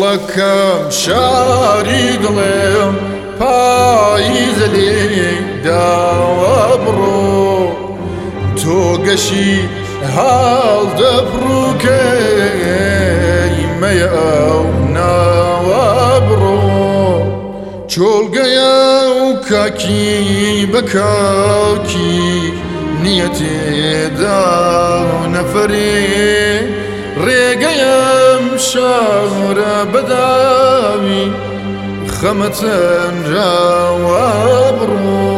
گوڵەکەم شاری دڵێم پاییز لێ داوە بڕۆ تۆ گەشی هەڵدەپڕووکەی مەیە ئەو ناوە بڕۆ چۆڵگەیە و کاکی بە کاکی نییە تێدا نەفەرێ ڕێگەیم شارە بەداوی خەمە چەندراوە بڕۆ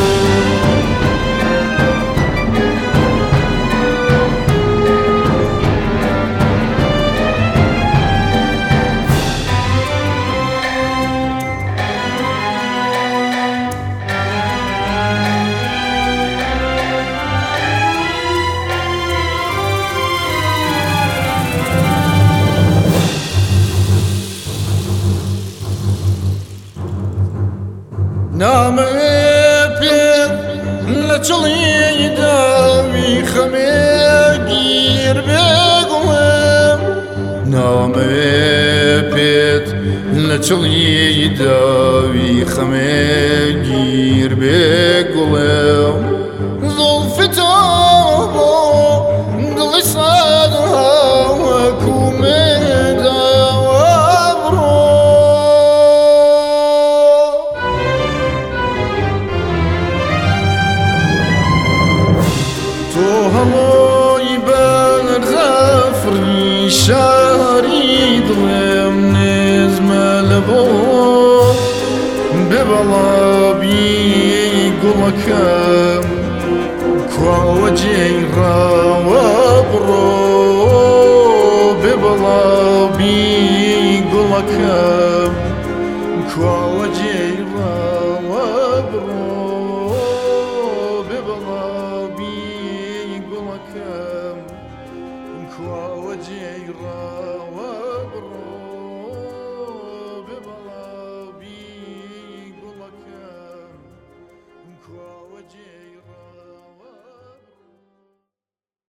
نامەوێ پێت لە چڵی داوی خەمێ گیر بێگوڵێم نامەوێ پێت لە چڵی داوی خەمێ گیر بێگوڵێم زوڵفی تۆ بۆ دڵی سەد هەوەکومێ هەمووی بەرزەفری شاری دڵێم نێزمە لە بۆ بێ بەڵابی گوڵەکەم کواوە جێیڕاوە بڕۆ بێ بەڵابی گوڵەکەم کواوە جێیڕاوە بڕۆ بێ بەڵابی گوڵەکەم کواوە جێیڕاوە